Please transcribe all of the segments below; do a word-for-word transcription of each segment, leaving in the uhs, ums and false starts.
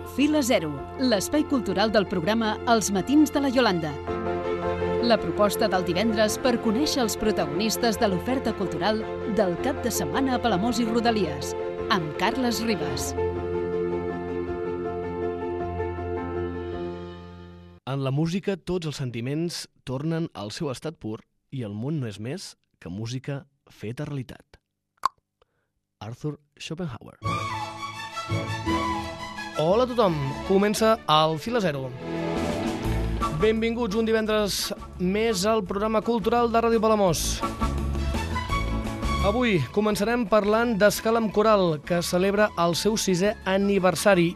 Fila Zero, l'espai cultural del programa Els matins de la Iolanda. La proposta del divendres per conèixer els protagonistes de l'oferta cultural del cap de setmana a Palamós i Rodalies, amb Carles Ribas. En la música, tots els sentiments tornen al seu estat pur i el món no és més que música feta realitat. Arthur Schopenhauer. Hola a tothom, comença el Fila Zero. Benvinguts un divendres més al programa cultural de Ràdio Palamós. Avui començarem parlant d'Escàlam Coral, que celebra el seu sisè aniversari.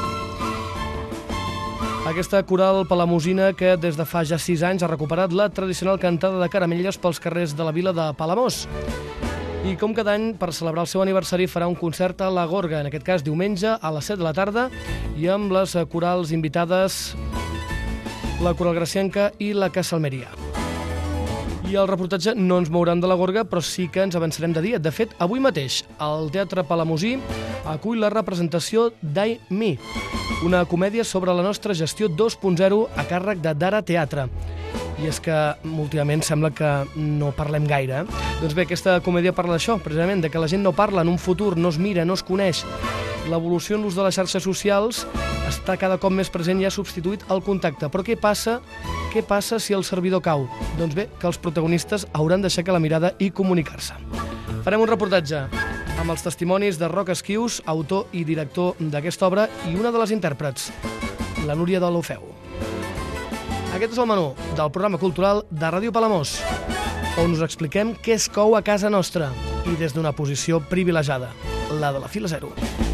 Aquesta coral palamosina que des de fa ja sis anys ha recuperat la tradicional cantada de caramelles pels carrers de la vila de Palamós. I com cada any, per celebrar el seu aniversari, farà un concert a la Gorga, en aquest cas diumenge a les set de la tarda, i amb les corals invitades, la Coral Gracienca i la Casa Almeria. I el reportatge no ens mouran de la Gorga, però sí que ens avançarem de dia. De fet, avui mateix, el Teatre Palamosí acull la representació d'Ai Mi, una comèdia sobre la nostra gestió dos punt zero a càrrec de Dara Teatre. I és que últimament sembla que no parlem gaire. Doncs bé, aquesta comèdia parla d'això, precisament, de que la gent no parla en un futur, no es mira, no es coneix. L'evolució en l'ús de les xarxes socials està cada cop més present i ha substituït el contacte. Però què passa? Què passa si el servidor cau? Doncs bé, que els protagonistes hauran d'aixecar la mirada i comunicar-se. Farem un reportatge amb els testimonis de Roc Esquius, autor i director d'aquesta obra, i una de les intèrprets, la Núria de l'Ofeu. Aquest és el menú del programa cultural de Ràdio Palamós, on us expliquem què es cou a casa nostra i des d'una posició privilegiada, la de la Fila Zero.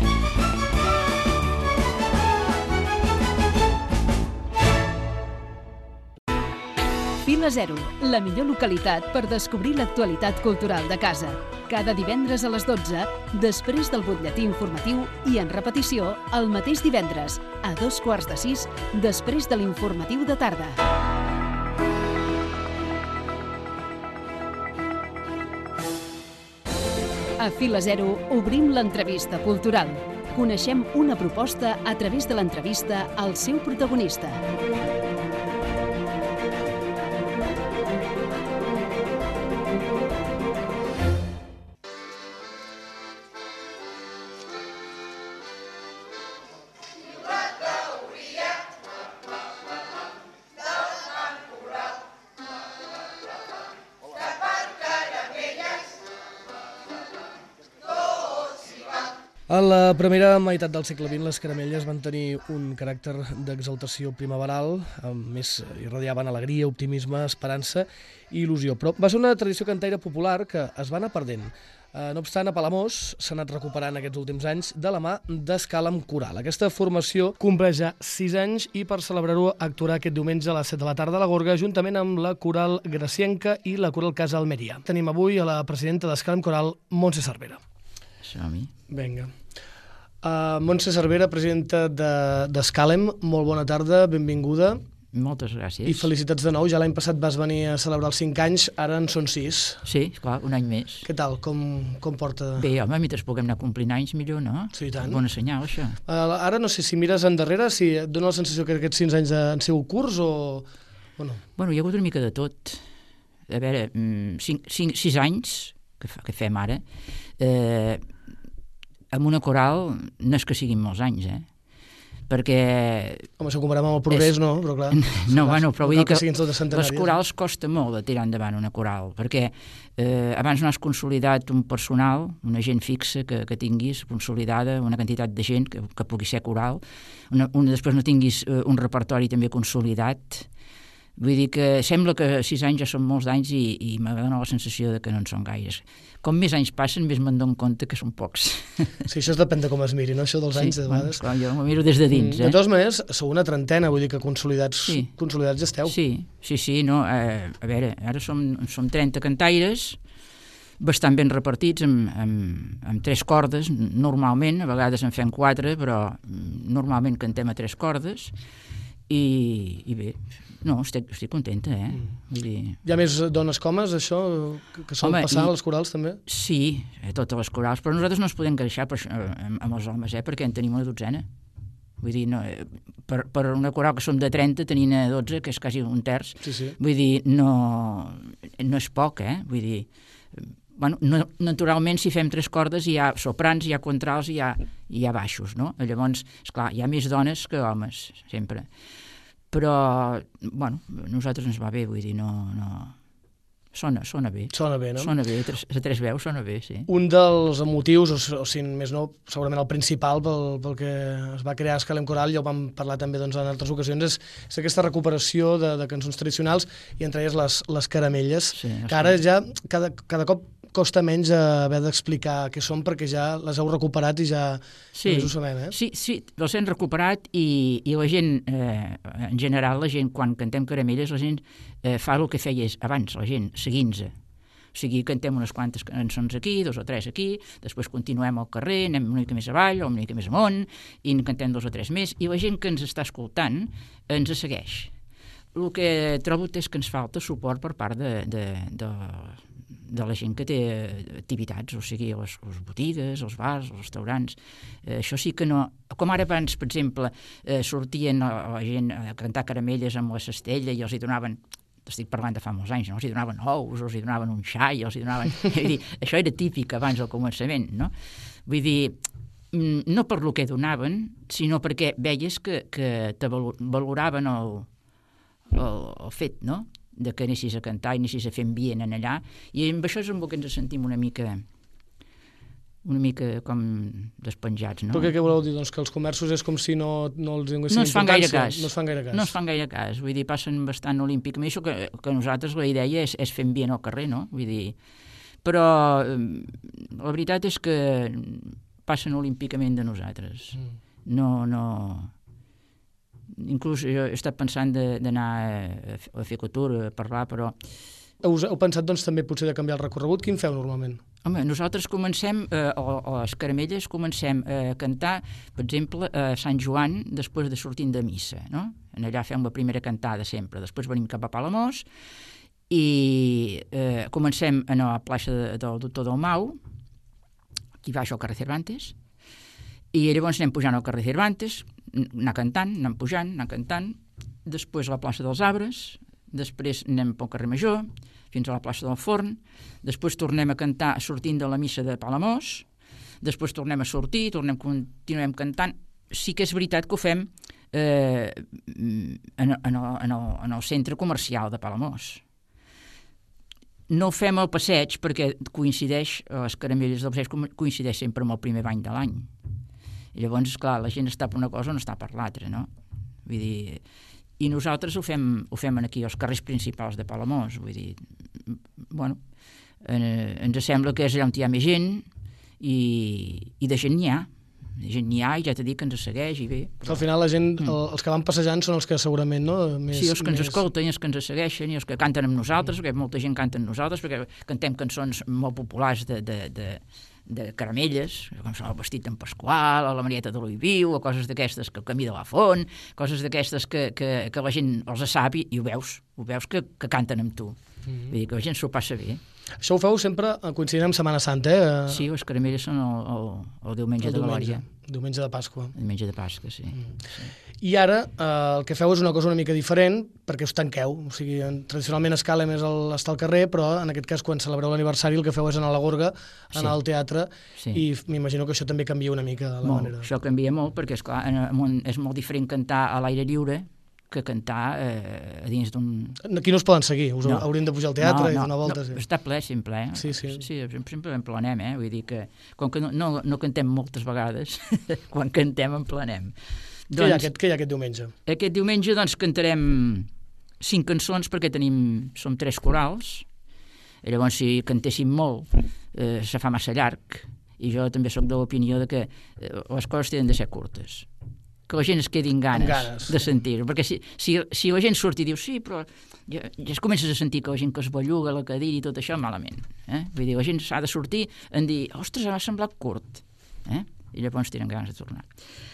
Fila Zero, la millor localitat per descobrir l'actualitat cultural de casa. Cada divendres a les dotze, després del butlletí informatiu i en repetició el mateix divendres, a dos quarts de sis, després de l'informatiu de tarda. A Fila Zero obrim l'entrevista cultural. Coneixem una proposta a través de l'entrevista al seu protagonista. A la primera meitat del segle vint, les caramelles van tenir un caràcter d'exaltació primaveral, amb més irradiaven alegria, optimisme, esperança i il·lusió. Però va ser una tradició cantaire popular que es va anar perdent. No obstant, a Palamós s'ha anat recuperant aquests últims anys de la mà d'Escàlam Coral. Aquesta formació compleix ja sis anys i per celebrar-ho actuarà aquest diumenge a les set de la tarda a la Gorga, juntament amb la Coral Gracienca i la Coral Casa Almeria. Tenim avui a la presidenta d'Escàlam Coral, Montse Cervera. Som-hi. Vinga. Uh, Montse Cervera, presidenta d'Escàlam, de, molt bona tarda, benvinguda. Moltes gràcies. I felicitats de nou, ja l'any passat vas venir a celebrar els cinc anys, ara en són sis. Sí, clar, un any més. Què tal, com, com porta? Bé, home, mentre puguem anar complint anys, millor, no? Sí, i tant. Bona senyal, això. Uh, ara no sé si mires endarrere, si et dona la sensació que aquests cinc anys han sigut curts o... Bueno, bueno hi ha hagut una mica de tot. A veure, cinc, cinc, sis anys, que, fa, que fem ara, eh, amb una coral no és que siguin molts anys, eh? Perquè... Home, si ho comparem amb el progrés, és... no, però clar... No, bueno, però vull dir que, que les corals costa molt de tirar endavant una coral, perquè eh, abans no has consolidat un personal, una gent fixa que, que tinguis consolidada, una quantitat de gent que, que pugui ser coral, una, una, després no tinguis eh, un repertori també consolidat. Vull dir que sembla que sis anys ja són molts d'anys i, i m'adona la sensació de que no en són gaires. Com més anys passen, més me'n dono compte que són pocs. Sí, això depèn de com es miri, no? Això dels anys, sí, de vegades. Bueno, clar, jo m'ho miro des de dins. De eh? totes maneres, sou una trentena, vull dir que consolidats, sí. consolidats ja esteu. Sí, sí, sí, no, eh, a veure, ara som, som trenta cantaires, bastant ben repartits amb, amb, amb tres cordes, normalment, a vegades en fem quatre, però normalment cantem a tres cordes, i, i bé, no, estic, estic contenta, eh? Mm. Vull dir... Hi ha més dones comes, això, que sol passar i... a les corals, també? Sí, a totes les corals, però nosaltres no ens podem queixar per això, amb, amb els homes, eh? Perquè en tenim una dotzena. Vull dir, no, per, per una coral que som de trenta, tenint a dotze, que és quasi un terç, Sí, sí. vull dir, no, no és poc, eh? Vull dir, bueno, no, naturalment, si fem tres cordes hi ha soprans, hi ha contrals, hi ha, hi ha baixos, no? Llavors, esclar, hi ha més dones que homes, sempre. Però, bueno, a nosaltres ens va bé, vull dir, no... no... Sona, sona bé. Sona bé, no? Sona bé, tres, a tres veus sona bé, sí. Un dels motius, o, o si més no, segurament el principal pel, pel que es va crear Escalem Coral, ja ho vam parlar també doncs, en altres ocasions, és, és aquesta recuperació de, de cançons tradicionals i entre elles les, les caramelles, Sí, que ara ja cada, cada cop costa menys haver d'explicar què són perquè ja les heu recuperat i ja Sí, només ho sabem, eh? sí, sí, les hem recuperat i, i la gent, eh, en general, la gent, quan cantem caramelles, la gent eh, fa el que feia abans, la gent, seguint-se. O sigui, cantem unes quantes cançons aquí, dos o tres aquí, després continuem al carrer, anem una mica més avall o una mica més amunt, i en cantem dos o tres més, i la gent que ens està escoltant ens segueix. El que trobo és que ens falta suport per part de, de, de, de la gent que té activitats, o sigui, les, les botigues, els bars, els restaurants. Eh, això sí que no... Com ara abans, per exemple, eh, sortien la, la gent a cantar caramelles amb la cestella i els hi donaven... Estic parlant de fa molts anys, no? Els hi donaven ous, els hi donaven un xai, els hi donaven... Vull dir, això era típic abans del començament, no? Vull dir, no per lo que donaven, sinó perquè veies que, que te valoraven el, el, el fet, no?, de que anessis a cantar i anessis a fer ambient en allà, i amb això és amb el que ens sentim una mica una mica com despenjats, no? Però què, què voleu dir? Doncs que els comerços és com si no, no els donessin no es fan gaire importància? cas. No es fan gaire cas. No es fan gaire cas, vull dir, passen bastant olímpicament, això que, que nosaltres la idea és, és fer ambient al carrer, no? Vull dir, però la veritat és que passen olímpicament de nosaltres. Mm. No, no... Inclús jo he estat pensant d'anar a, a fer couture, a parlar, però... Heu, heu pensat, doncs, també potser de canviar el recorregut? Quin feu, normalment? Home, nosaltres comencem, eh, o, o les caramelles, comencem a cantar, per exemple, a Sant Joan, després de sortint de missa, no? En allà fem la primera cantada sempre, després venim cap a Palamós i eh, comencem a la plaça de, del Doctor Dalmau, aquí baix al carrer Cervantes, i llavors anem pujant al carrer Cervantes, anar cantant, anem pujant, anar cantant, després a la plaça dels Arbres, després anem pel carrer Major, fins a la plaça del Forn, després tornem a cantar sortint de la missa de Palamós, després tornem a sortir, tornem, continuem cantant. Sí que és veritat que ho fem eh, en, en, el, en, el, en el centre comercial de Palamós. No ho fem al passeig perquè coincideix, les caramelles del passeig coincideix sempre amb el primer bany de l'any. I llavors, esclar, la gent està per una cosa o no està per l'altra, no? Vull dir... I nosaltres ho fem, ho fem aquí, als carrers principals de Palamós. Vull dir, bueno, eh, ens sembla que és allà on hi ha més gent i, i de gent n'hi ha. De gent n'hi ha i ja t'he dit que ens segueix i bé. Però... Al final la gent, mm. els que van passejant són els que segurament, no? Més, sí, els que ens més... escolten i els que ens segueixen i els que canten amb nosaltres, perquè molta gent canta amb nosaltres, perquè cantem cançons molt populars de... de, de de caramelles, com són el vestit d'en Pasqual, o la Marieta de l'Ull Viu, o coses d'aquestes, que el camí de la font, coses d'aquestes que, que, que la gent els sap i, i ho veus, ho veus que, que canten amb tu. Mm-hmm. Vull dir que la gent s'ho passa bé. Això ho feu sempre coincidint amb Setmana Santa, eh? Sí, les caramelles són el, el, el diumenge el de Glòria. Diumenge de Pasqua. El diumenge de Pasqua, sí. Mm. sí. I ara eh, el que feu és una cosa una mica diferent perquè us tanqueu. O sigui, tradicionalment Escalem és el, està al carrer, però en aquest cas quan celebreu l'aniversari el que feu és anar a la Gorga, anar sí. al teatre, sí. i m'imagino que això també canvia una mica la molt, manera. Això canvia molt perquè, esclar, és molt diferent cantar a l'aire lliure que cantar eh, a dins d'un... Aquí no us poden seguir, us no. haurien de pujar al teatre no, no, i donar voltes. No, està ple sempre, eh? Sí, sí. Sí, sempre en planem, eh? Vull dir que, com que no, no, no cantem moltes vegades, quan cantem en planem. Què, doncs, hi ha aquest, què hi ha aquest diumenge? Aquest diumenge doncs cantarem cinc cançons perquè tenim, som tres corals, i llavors si cantéssim molt eh, se fa massa llarg, i jo també sóc de l'opinió de que eh, les coses tenen de ser curtes, que la gent es quedi amb ganes, ganes. de sentir-ho, perquè si, si, si la gent surt i diu sí, però ja, ja es comences a sentir que la gent que es belluga la cadira i tot això, malament. Eh? Vull dir, la gent s'ha de sortir en dir, ostres, m'ha semblat curt, eh? I llavors tenen ganes de tornar.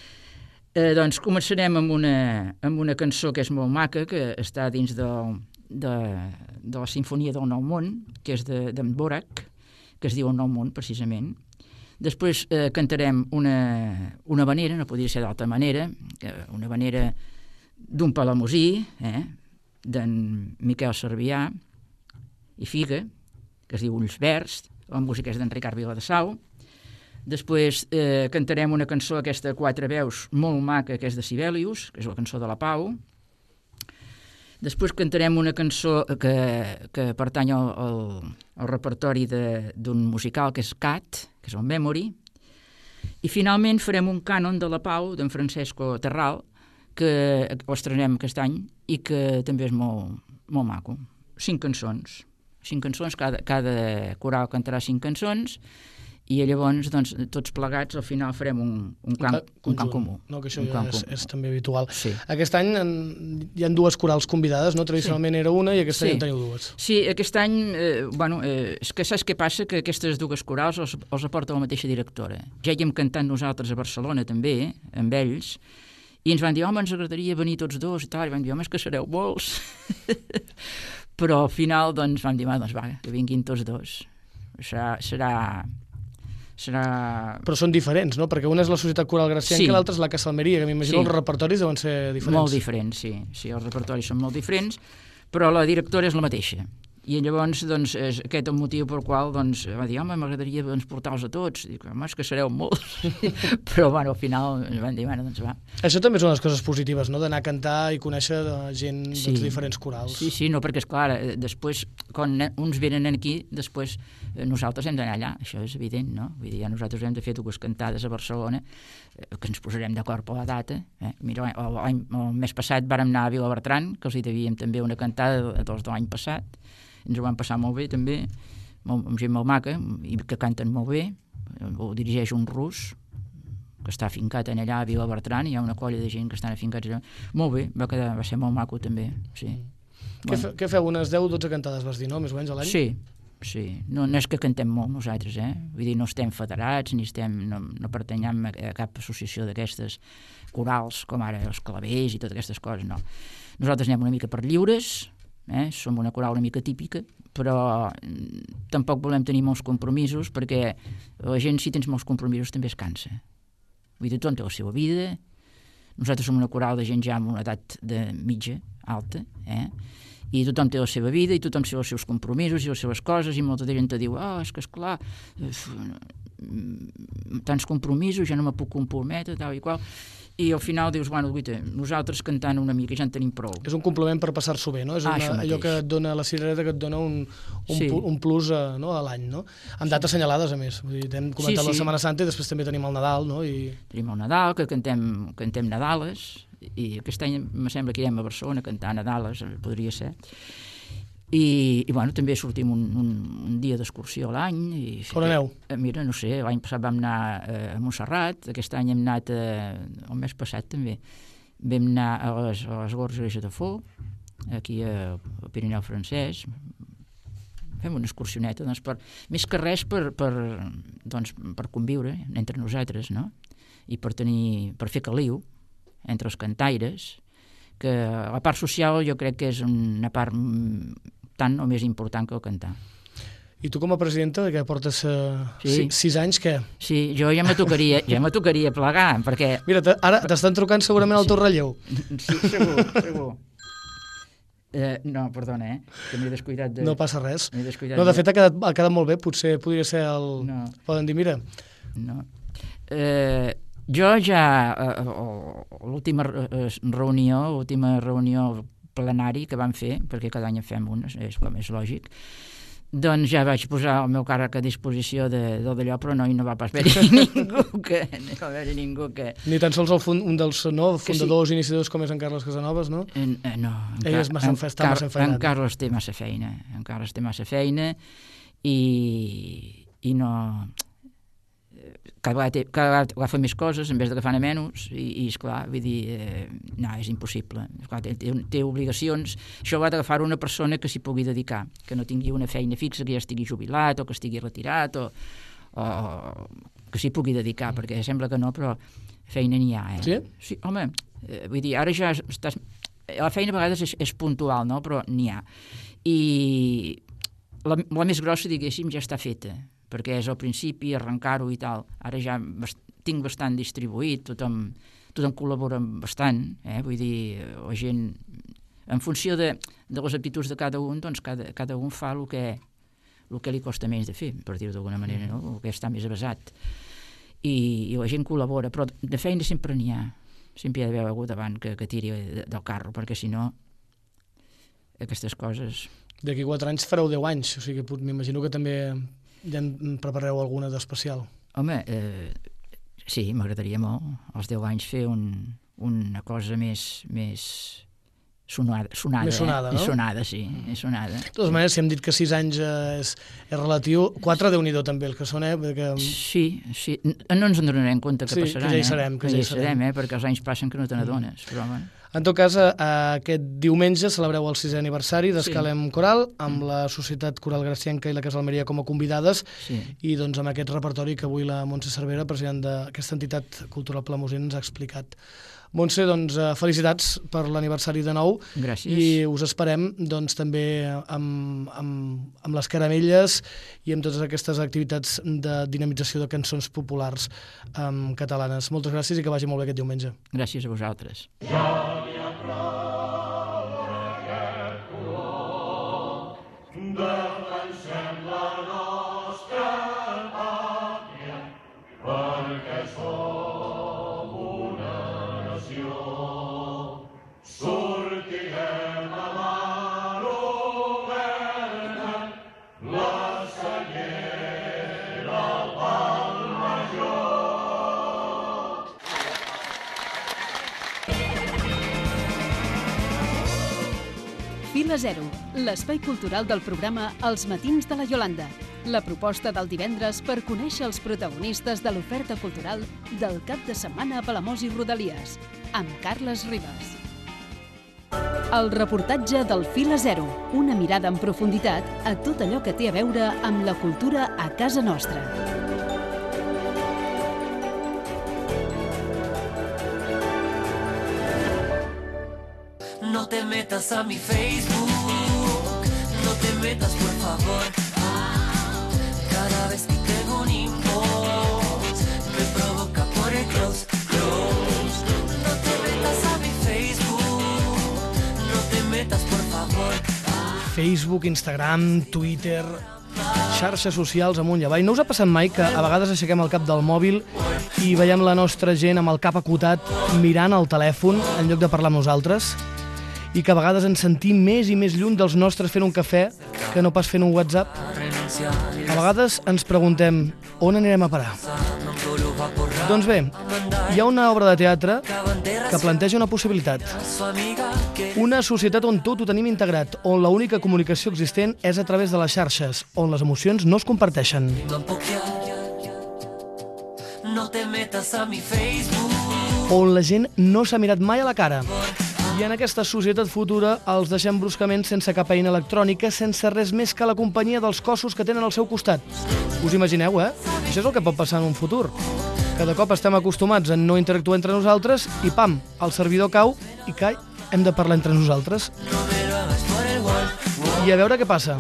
Eh, doncs començarem amb una, amb una cançó que és molt maca, que està dins de, de, de la Sinfonia del Nou Món, que és d'en de, Dvořák, que es diu El Nou Món, precisament. Després eh, cantarem una, una vanera, no podria ser d'altra manera, una vanera d'un palamosí, eh, d'en Miquel Cervià i Figa, que es diu Ulls Verds, la música és d'en Ricard Viladesau. Després eh, cantarem una cançó, aquesta a quatre veus, molt maca, que és de Sibelius, que és la cançó de la Pau. Després cantarem una cançó que, que pertany al, al, al repertori d'un musical, que és Cat, que és el Memory. I finalment farem un cànon de la Pau, d'en Francesco Terral, que l'estrenem aquest any i que també és molt, molt maco. Cinc cançons. Cinc cançons, cada, cada coral cantarà cinc cançons, i llavors, doncs, tots plegats, al final farem un, un, cant, un cant comú. No, que això un ja és, és també habitual. Sí. Aquest any en, hi ha dues corals convidades, no? Tradicionalment sí. Era una i aquest sí. any en teniu dues. Sí, aquest any, eh, bueno, eh, és que saps què passa? Que aquestes dues corals els, els aporta la mateixa directora. Ja hi hem cantat nosaltres a Barcelona també, amb ells, i ens van dir, home, ens agradaria venir tots dos i tal, i van dir, home, és que sereu molts. Però al final, doncs, vam dir, va, doncs va, que vinguin tots dos. Serà... serà serà... Però són diferents, no? Perquè una és la Societat Coral Gracienca, sí. I l'altra és la Casalmeria, que m'imagino sí. Els repertoris deuen ser diferents. Molt diferents, sí. Sí, els repertoris són molt diferents, però la directora és la mateixa. I llavors, doncs, és aquest el motiu per qual, doncs, va dir, home, m'agradaria doncs, portar-los a tots. Dic, home, és que sereu molts. Però, bueno, al final ens van dir, bueno, doncs va. Això també és una de les coses positives, no?, d'anar a cantar i conèixer gent sí. De diferents corals. Sí, sí, no, perquè, esclar, després, quan uns venen aquí, després nosaltres hem d'anar allà, això és evident, no? Vull dir, ja nosaltres hem de fer dues cantades a Barcelona, que ens posarem d'acord per la data. Eh? Mira, el, el mes passat vàrem anar a Vilabertran, que els hi devíem també una cantada dels de l'any passat. Ens ho van passar molt bé, també, molt, amb gent molt maca, i que canten molt bé. Ho dirigeix un rus, que està afincat allà a Vilabertran, i hi ha una colla de gent que estan afincats allà. Molt bé, va, quedar, va ser molt maco, també, sí. Què, bueno. fe, què feu, unes deu o dotze cantades, vas dir, no?, més o menys a l'any? Sí, sí. No, no és que cantem molt nosaltres, eh? Vull dir, no estem federats, ni estem, no, no pertanyem a, a cap associació d'aquestes corals, com ara els clavers i totes aquestes coses, no. Nosaltres anem una mica per lliures, Eh? Som una coral una mica típica, però tampoc volem tenir molts compromisos, perquè la gent, si tens molts compromisos, també es cansa. Vull dir, tothom té la seva vida. Nosaltres som una coral de gent ja amb una edat de mitja, alta, eh? I tothom té la seva vida i tothom té els seus compromisos i les seves coses, i molta gent te diu, ah, oh, és que esclar, tants compromisos, ja no me puc comprometre, tal i qual. I al final dius, bueno, guita, nosaltres cantant una mica ja en tenim prou. És un complement per passar-s'ho bé, no? És ah, una, allò que et dona la cirereta, que et dona un, un, sí. un plus a, no, a l'any, no? Amb dates assenyalades, a més. Vull dir, hem comentat sí, sí. La Setmana Santa i després també tenim el Nadal, no? I... Tenim el Nadal, que cantem, cantem Nadales, i aquest any me sembla que irem a Barcelona a cantar Nadales, podria ser. I, i bueno, també sortim un, un, un dia d'excursió a l'any. On aneu? Eh, mira, no sé, l'any passat vam anar eh, a Montserrat, aquest any hem anat, eh, el mes passat també, vam anar a les, a les Gorges de Fó, aquí a, al Pirineu francès, fem una excursioneta, doncs, per, més que res per, per, doncs, per conviure entre nosaltres, no? I per, tenir, per fer caliu entre els cantaires, que la part social jo crec que és una part tant o més important que el cantar. I tu com a presidenta, que portes uh, sí. sis, sis anys, què? Sí, jo ja me tocaria, ja me tocaria plegar, perquè... Mira, ara t'estan trucant segurament al sí. Teu relleu. Sí, segur, segur. Eh, no, perdona, eh? Que m'he descuidat de... No passa res. Descuidat no, de fet ha quedat, ha quedat molt bé, potser podria ser el... No. Poden dir, mira... No. Eh, jo ja, eh, l'última reunió, l'última reunió plenari que vam fer, perquè cada any en fem una, és com és lògic, doncs ja vaig posar el meu càrrec a disposició de, de d'allò, però no, i no va pas haver-hi ningú que... No va haver-hi ningú que... Ni tan sols el fund, un dels no, fundadors i sí. Iniciadors com és en Carles Casanovas, no? En, eh, no. En Ell és massa, en, està Car massa enfeinat. En Carles té massa feina, en Carles té massa feina i, i no... Cada vegada, cada vegada agafa més coses en vez d'agafar-ne menys i, i esclar, vull dir, eh, no, és impossible. Esclar, té, té obligacions. Això va d'agafar una persona que s'hi pugui dedicar, que no tingui una feina fixa, que ja estigui jubilat o que estigui retirat o, o que s'hi pugui dedicar, perquè sembla que no, però feina n'hi ha. Eh? Sí? Sí, home, eh, vull dir, ara ja estàs... La feina a vegades és, és puntual, no? Però n'hi ha. I la, la més grossa, diguéssim, ja està feta, perquè és al principi arrencar-ho i tal. Ara ja bast tinc bastant distribuït, tothom, tothom col·labora bastant, eh? Vull dir, la gent, en funció de, de les aptituds de cada un, doncs cada, cada un fa el que, el que li costa menys de fer, per dir-ho d'alguna manera, no? El que està més avasat. I, i la gent col·labora, però de feina sempre n'hi ha. Sempre hi ha d'haver algú davant que, que tiri de, del carro, perquè si no, aquestes coses... D'aquí quatre anys fareu deu anys, o sigui, m'imagino que també ja en prepareu alguna d'especial. Home, eh, sí, m'agradaria molt, als deu anys fer un, una cosa més... més sonada, sonada, més sonada, eh? no? És sonada, sí, és sonada. De totes maneres, si hem dit que sis anys és, és relatiu, quatre Déu-n'hi-do també el que són, eh? Perquè... Sí, sí, no ens en donarem compte que sí, passaran, que ja hi serem, eh? Que ja hi serem, eh? Perquè els anys passen que no te n'adones, però bueno. En tot cas, aquest diumenge celebreu el sisè aniversari d'Escalem Coral, amb la Societat Coral Gracienca i la Casa Almeria com a convidades, sí. I doncs amb aquest repertori que avui la Montse Cervera, president d'aquesta entitat cultural palamosina, ens ha explicat. Montse, doncs, felicitats per l'aniversari de nou. Gràcies. I us esperem doncs, també amb, amb, amb les caramelles i amb totes aquestes activitats de dinamització de cançons populars um, catalanes. Moltes gràcies i que vagi molt bé aquest diumenge. Gràcies a vosaltres. Ja n'hi ha prou aquest color, defensem la nostra pàtria, perquè som una nació. Sortirem a mar oberta, la senyera al pal major. Fila Zero, l'espai cultural del programa Els Matins de la Iolanda. La proposta del divendres per conèixer els protagonistes de l'oferta cultural del cap de setmana a Palamós i Rodalies, amb Carles Ribas. El reportatge del Fila Zero, una mirada en profunditat a tot allò que té a veure amb la cultura a casa nostra. No te metas a mi Facebook, no te metas por favor. Cada vez que tengo un inbox me provoca por el close, close. No te metas a mi Facebook, no te metas por favor. Facebook, Instagram, Twitter, xarxes socials amunt i avall. No us ha passat mai que a vegades aixequem el cap del mòbil i veiem la nostra gent amb el cap acotat mirant el telèfon en lloc de parlar amb nosaltres? I que a vegades ens sentim més i més lluny dels nostres fent un cafè que no pas fent un WhatsApp? A vegades ens preguntem on anirem a parar? Doncs bé, hi ha una obra de teatre que planteja una possibilitat. Una societat on tot ho tenim integrat, on l'única comunicació existent és a través de les xarxes, on les emocions no es comparteixen. No te metas a mi Facebook. On la gent no s'ha mirat mai a la cara. I en aquesta societat futura els deixem bruscament sense cap eina electrònica, sense res més que la companyia dels cossos que tenen al seu costat. Us imagineu, eh? Això és el que pot passar en un futur. Cada cop estem acostumats a no interactuar entre nosaltres i pam, el servidor cau i cai, hem de parlar entre nosaltres. I a veure què passa.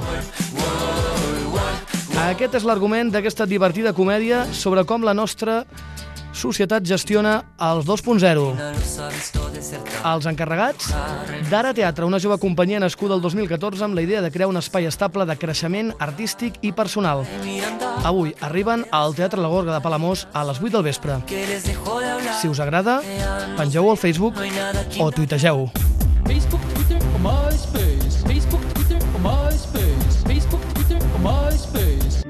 Aquest és l'argument d'aquesta divertida comèdia sobre com la nostra societat gestiona els dos punt zero. Els encarregats d'Ara Teatre, una jove companyia nascuda el dos mil catorze amb la idea de crear un espai estable de creixement artístic i personal. Avui arriben al Teatre La Gorga de Palamós a les vuit del vespre. Si us agrada, pengeu al Facebook o tuitegeu. Facebook, Twitter o MySpace. Facebook, Twitter o MySpace. Facebook, Twitter o MySpace.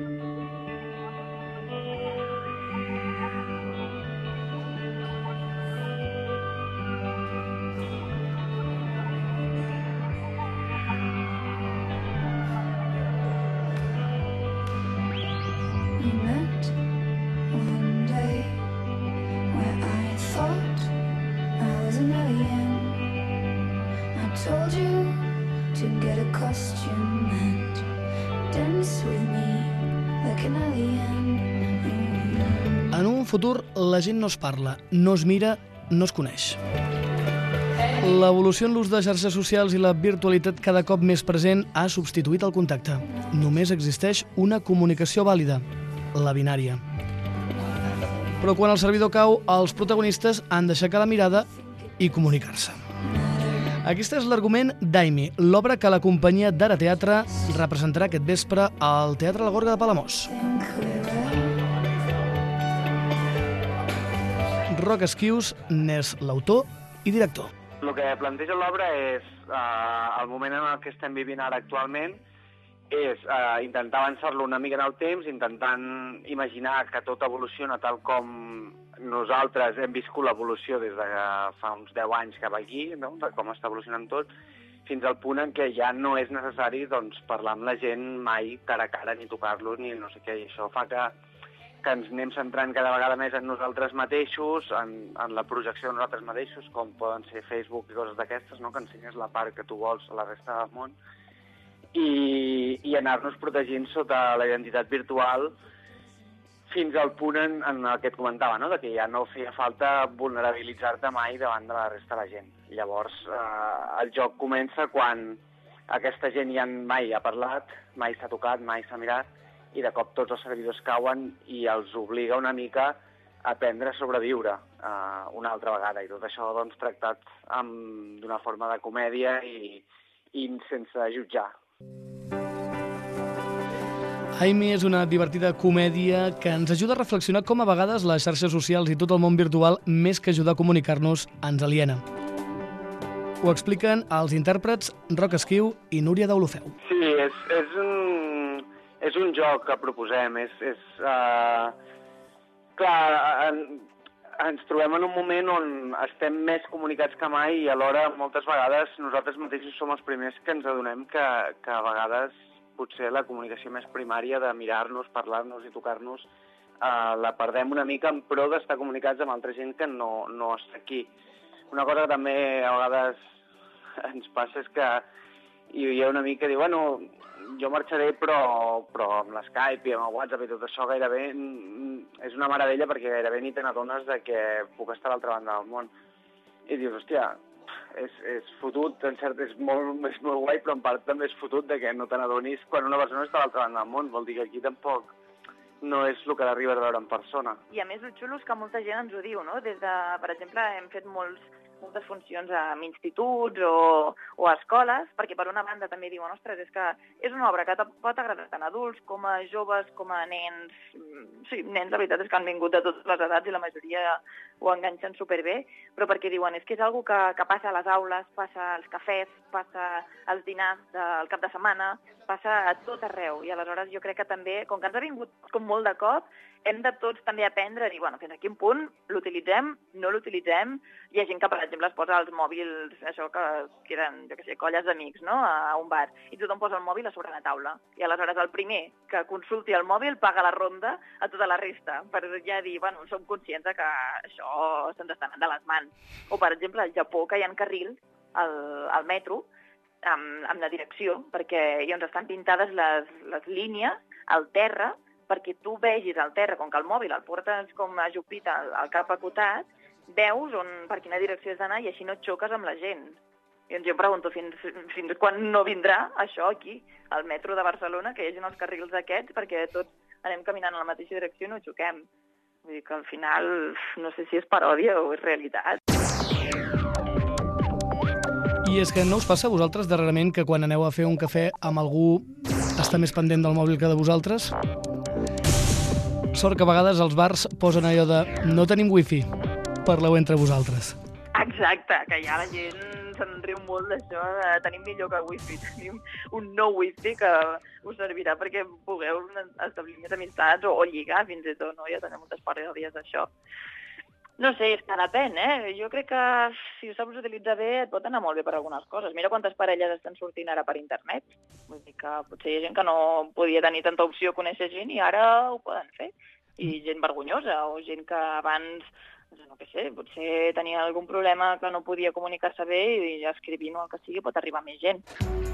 En un futur, la gent no es parla, no es mira, no es coneix. L'evolució en l'ús de xarxes socials i la virtualitat cada cop més present ha substituït el contacte. Només existeix una comunicació vàlida, la binària. Però quan el servidor cau, els protagonistes han d'aixecar la mirada i comunicar-se. Aquest és l'argument d'Aimi, l'obra que la companyia d'Ara Teatre representarà aquest vespre al Teatre La Gorga de Palamós. Roc Esquius n'és l'autor i director. El que planteja l'obra és eh, el moment en el que estem vivint ara actualment, és eh, intentar avançar-lo una mica en el temps, intentant imaginar que tot evoluciona tal com nosaltres hem viscut l'evolució des de fa uns deu anys cap aquí, no? De com està evolucionant tot, fins al punt en què ja no és necessari doncs, parlar amb la gent mai cara a cara, ni tocar-los, ni no sé què, i això fa que, que ens anem centrant cada vegada més en nosaltres mateixos, en, en la projecció de nosaltres mateixos, com poden ser Facebook i coses d'aquestes, no? Que ensenyes la part que tu vols a la resta del món, i, i anar-nos protegint sota la identitat virtual fins al punt en, en el que et comentava, no? De que ja no feia falta vulnerabilitzar-te mai davant de la resta de la gent. Llavors, eh, el joc comença quan aquesta gent ja mai ha parlat, mai s'ha tocat, mai s'ha mirat, i de cop tots els servidors cauen i els obliga una mica a aprendre a sobreviure eh, una altra vegada. I tot això doncs, tractat d'una forma de comèdia i, i sense jutjar. Aimi és una divertida comèdia que ens ajuda a reflexionar com a vegades les xarxes socials i tot el món virtual, més que ajudar a comunicar-nos, ens aliena. Ho expliquen els intèrprets Roc Esquiu i Núria Deulofeu. Sí, és, és, un, és un joc que proposem. És, és, uh, clar, en, ens trobem en un moment on estem més comunicats que mai i alhora moltes vegades nosaltres mateixos som els primers que ens adonem que, que a vegades potser la comunicació més primària de mirar-nos, parlar-nos i tocar-nos eh, la perdem una mica en pro d'estar comunicats amb altra gent que no, no està aquí. Una cosa que també a vegades ens passa és que hi ha un amic que diu, bueno, jo marxaré però, però amb l'Skype i amb el WhatsApp i tot això gairebé és una meravella perquè gairebé ni te n'adones de que puc estar a l'altra banda del món. I dius, hòstia, és, és fotut, en cert, és molt, és molt guai, però en part també és fotut de que no te n'adonis quan una persona està a l'altra banda del món. Vol dir que aquí tampoc no és el que l'arribes a veure en persona. I a més, el xulo és que molta gent ens ho diu, no? Des de, per exemple, hem fet molts moltes funcions en instituts o, o a escoles, perquè per una banda també diuen, ostres, és que és una obra que pot agradar tant a adults com a joves, com a nens. Sí, nens, la veritat és que han vingut de totes les edats i la majoria ho enganxen superbé, però perquè diuen, és que és algo que, que passa a les aules, passa als cafès, passa als dinars del cap de setmana, passa a tot arreu. I aleshores jo crec que també, com que ens ha vingut com molt de cop, hem de tots també aprendre a dir, bueno, fins a quin punt l'utilitzem, no l'utilitzem. Hi ha gent que, per exemple, es posa els mòbils, això que, que eren, jo què sé, colles d'amics, no?, a un bar, i tothom posa el mòbil a sobre la taula. I aleshores el primer que consulti el mòbil paga la ronda a tota la resta, per ja dir, bueno, som conscients que això se'ns està anant de les mans. O, per exemple, al Japó, que hi ha carrils al, al metro, amb, amb la direcció, perquè i on estan pintades les, les línies al terra, perquè tu vegis al terra, com que el mòbil el portes com a jupita al, al cap acotat, veus on, per quina direcció has d'anar i així no et xoques amb la gent. I jo em pregunto fins, fins quan no vindrà això aquí, al metro de Barcelona, que hi hagi els carrils aquests, perquè tots anem caminant en la mateixa direcció i no xoquem. Vull dir que al final no sé si és paròdia o és realitat. I és que no us passa a vosaltres darrerament que quan aneu a fer un cafè amb algú està més pendent del mòbil que de vosaltres? Sort que a vegades els bars posen allò de no tenim wifi, parleu entre vosaltres. Exacte, que ja la gent se'n riu molt d'això, de tenim millor que wifi, tenim un no wifi que us servirà perquè pugueu establir més amistats o, o lligar fins i tot, no? Ja tenim moltes paròdies d'això. No sé, és que depèn, eh? Jo crec que si ho saps utilitzar bé et pot anar molt bé per algunes coses. Mira quantes parelles estan sortint ara per internet. Vull dir que potser hi ha gent que no podia tenir tanta opció a conèixer gent i ara ho poden fer. I gent vergonyosa o gent que abans, no què sé, potser tenia algun problema que no podia comunicar-se bé i escrivint o el que sigui pot arribar més gent.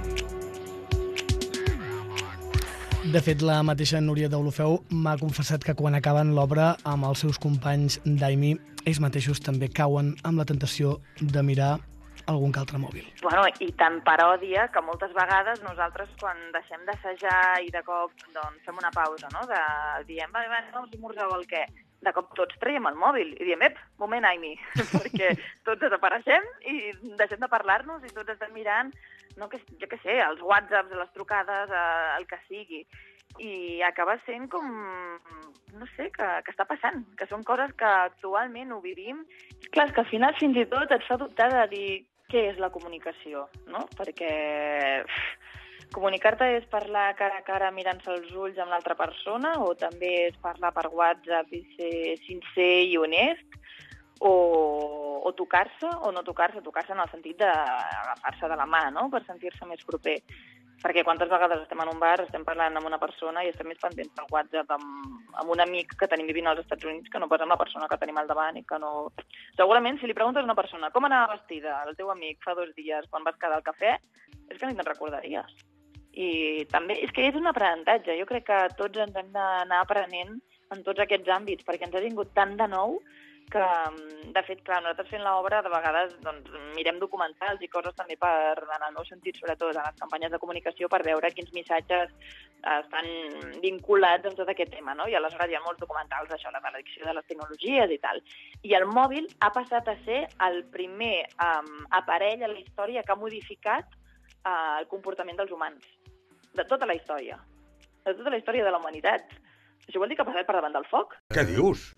De fet, la mateixa Núria Deulofeu m'ha confessat que quan acaben l'obra amb els seus companys d'Aimi, ells mateixos també cauen amb la tentació de mirar algun que altre mòbil. Bueno, i tant paròdia que moltes vegades nosaltres quan deixem d'assajar i de cop doncs, fem una pausa, no? De, diem, va, va, no, esmorzeu el què? De cop tots traiem el mòbil i diem, ep, moment, Aimi, perquè tots desapareixem i deixem de parlar-nos i tots estem mirant, no, que, jo què sé, els whatsapps, les trucades, eh, el que sigui. I acaba sent com, no sé, que, que està passant, que són coses que actualment ho vivim. Clar, és que al final fins i tot et fa dubtar de dir què és la comunicació, no? Perquè uf, comunicar-te és parlar cara a cara mirant-se els ulls amb l'altra persona o també és parlar per WhatsApp i ser sincer i honest o, o tocar-se o no tocar-se, tocar-se en el sentit d'agafar-se de la mà, no? Per sentir-se més proper. Perquè quantes vegades estem en un bar, estem parlant amb una persona i estem més pendents pel WhatsApp amb, amb un amic que tenim vivint als Estats Units que no pas amb la persona que tenim al davant i que no... Segurament, si li preguntes a una persona com anava vestida el teu amic fa dos dies quan vas quedar al cafè, és que ni te'n recordaries. I també és que és un aprenentatge. Jo crec que tots ens hem d'anar aprenent en tots aquests àmbits, perquè ens ha vingut tant de nou que, de fet, clar, nosaltres fent l'obra de vegades doncs, mirem documentals i coses també per, en el meu sentit, sobretot en les campanyes de comunicació, per veure quins missatges estan vinculats amb tot aquest tema, no? I aleshores hi ha molts documentals d'això, la predicció de les tecnologies i tal. I el mòbil ha passat a ser el primer um, aparell a la història que ha modificat uh, el comportament dels humans, de tota la història, de tota la història de la humanitat. Això vol dir que ha passat per davant del foc. Què dius?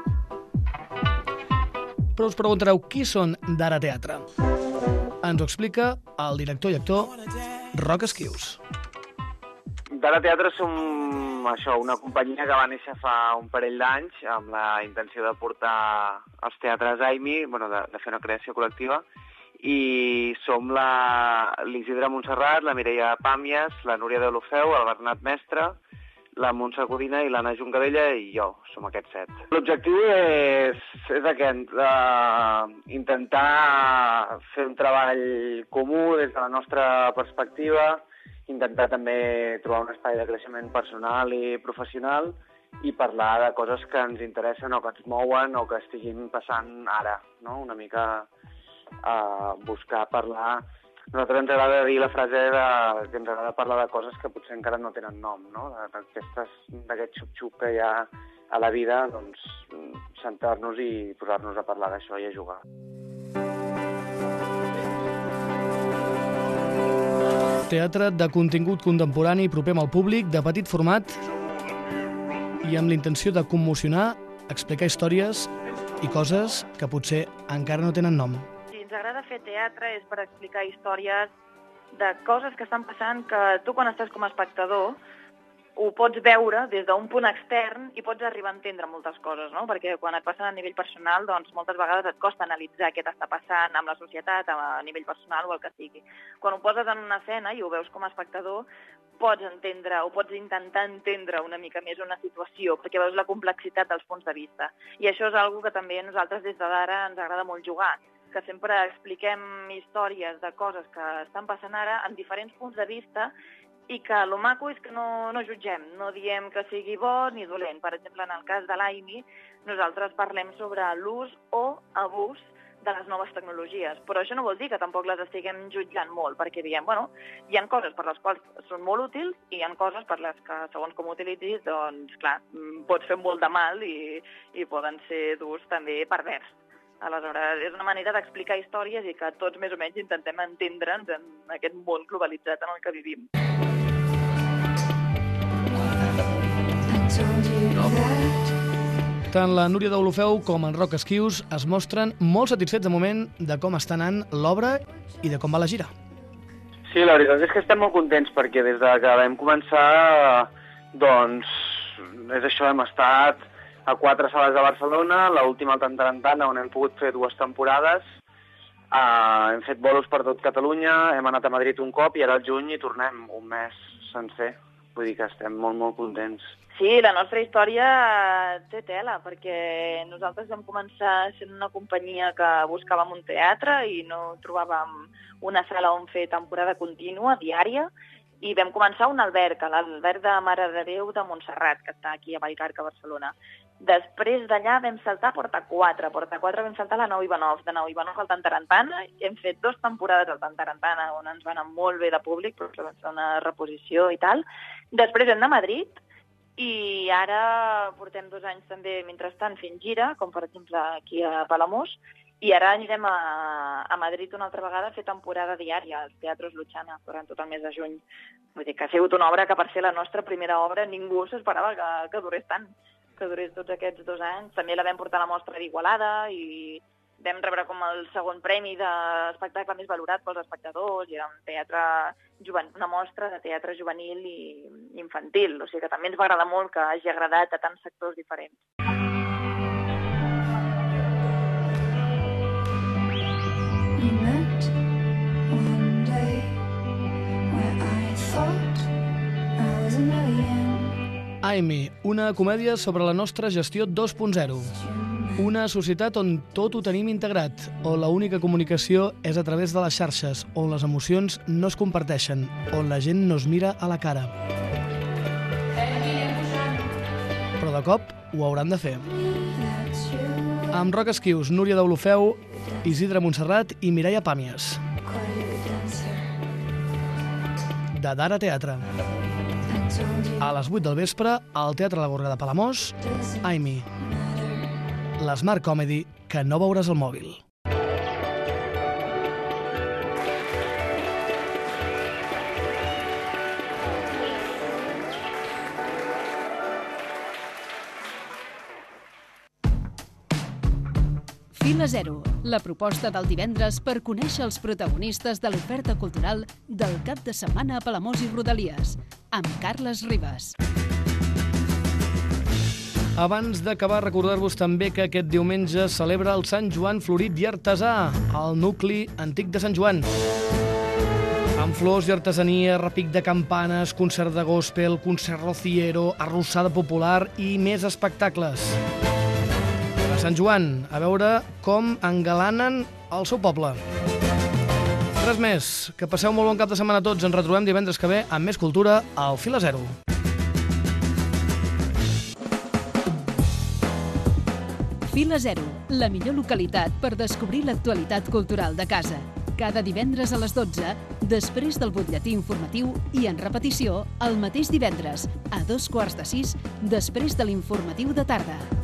Però us preguntareu qui són d'Ara Teatre. Ens ho explica el director i actor Roc Esquius. D'Ara Teatre som això, una companyia que va néixer fa un parell d'anys amb la intenció de portar als teatres Aimi, bueno, de, de fer una creació col·lectiva, i som l'Isidre Montserrat, la Mireia Pàmies, la Núria de Olofeu, el Bernat Mestre, la Montse Codina i l'Anna Juncadella i jo, som aquests set. L'objectiu és, és aquest, uh, intentar fer un treball comú des de la nostra perspectiva, intentar també trobar un espai de creixement personal i professional i parlar de coses que ens interessen o que ens mouen o que estiguin passant ara, no? Una mica uh, buscar parlar... A nosaltres ens agrada dir la frase de, que ens agrada parlar de coses que potser encara no tenen nom, no? D'aquest xup-xup que hi ha a la vida, doncs, sentar-nos i posar-nos a parlar d'això i a jugar. Teatre de contingut contemporani proper al públic, de petit format i amb l'intenció de commocionar, explicar històries i coses que potser encara no tenen nom. Ens agrada fer teatre és per explicar històries de coses que estan passant que tu quan estàs com a espectador ho pots veure des d'un punt extern i pots arribar a entendre moltes coses, no? Perquè quan et passen a nivell personal, doncs moltes vegades et costa analitzar què t'està passant amb la societat, a nivell personal o el que sigui. Quan ho poses en una escena i ho veus com a espectador, pots entendre o pots intentar entendre una mica més una situació, perquè veus la complexitat dels punts de vista. I això és una cosa que també a nosaltres des de d'ara ens agrada molt jugar, que sempre expliquem històries de coses que estan passant ara en diferents punts de vista i que el maco és que no, no jutgem, no diem que sigui bo ni dolent. Per exemple, en el cas de l'Aimi, nosaltres parlem sobre l'ús o abús de les noves tecnologies, però això no vol dir que tampoc les estiguem jutjant molt, perquè diem, bueno, hi ha coses per les quals són molt útils i hi ha coses per les que, segons com utilitzis, doncs, clar, pots fer molt de mal i, i poden ser d'ús també pervers. Aleshores, és una manera d'explicar històries i que tots més o menys intentem entendre'ns en aquest món globalitzat en el que vivim. Tant la Núria d'Olofeu com en Roc Esquius es mostren molt satisfets de moment de com està anant l'obra i de com va la gira. Sí, la veritat és que estem molt contents perquè des de que vam començar, doncs, és això, hem estat a quatre sales de Barcelona, l'última al Tantarantana, on hem pogut fer dues temporades. Uh, hem fet bolos per tot Catalunya, hem anat a Madrid un cop i ara al juny hi tornem un mes sencer. Vull dir que estem molt, molt contents. Sí, la nostra història té tela, perquè nosaltres vam començar sent una companyia que buscàvem un teatre i no trobàvem una sala on fer temporada contínua, diària, i vam començar un alberg, l'alberg de Mare de Déu de Montserrat, que està aquí a Vallcarca, a Barcelona. Després d'allà vam saltar a Porta quatre. A Porta quatre vam saltar a la Nou Ivanov. De Nou Ivanov al Tantarantana. Hem fet dues temporades al Tantarantana on ens va anar molt bé de públic, però va ser una reposició i tal. Després hem de Madrid i ara portem dos anys també, mentrestant, fent gira, com per exemple aquí a Palamós, i ara anirem a, a Madrid una altra vegada a fer temporada diària als Teatros Luchana durant tot el mes de juny. Vull dir que ha sigut una obra que, per ser la nostra primera obra, ningú s'esperava que, que durés tant, que durés tots aquests dos anys. També la vam portar a la mostra d'Igualada i vam rebre com el segon premi d'espectacle més valorat pels espectadors, i era un teatre juvenil, una mostra de teatre juvenil i infantil. O sigui que també ens va agradar molt que hagi agradat a tants sectors diferents. Amy, una comèdia sobre la nostra gestió dos punt zero. Una societat on tot ho tenim integrat, on l'única comunicació és a través de les xarxes, on les emocions no es comparteixen, on la gent no es mira a la cara. Però de cop ho hauran de fer. Amb Roc Esquius, Núria Deulofeu, Isidre Montserrat i Mireia Pàmies. De Dara Teatre. A les vuit del vespre, al Teatre La Gorga de Palamós, Amy. L'Smart Comedy que no veuràs al mòbil. Fila Zero, la proposta del divendres per conèixer els protagonistes de l'oferta cultural del cap de setmana a Palamós i Rodalies, amb Carles Ribas. Abans d'acabar, recordar-vos també que aquest diumenge celebra el Sant Joan Florit i Artesà, al nucli antic de Sant Joan. Amb flors i artesania, repic de campanes, concert de gospel, concert rociero, arrossada popular i més espectacles. A Sant Joan, a veure com engalanen el seu poble. Res més, que passeu molt bon cap de setmana a tots. Ens retrobem divendres que ve amb més cultura al Fila Zero. Fila Zero, la millor localitat per descobrir l'actualitat cultural de casa. Cada divendres a les dotze, després del butlletí informatiu i en repetició el mateix divendres, a dos quarts de sis, després de l'informatiu de tarda.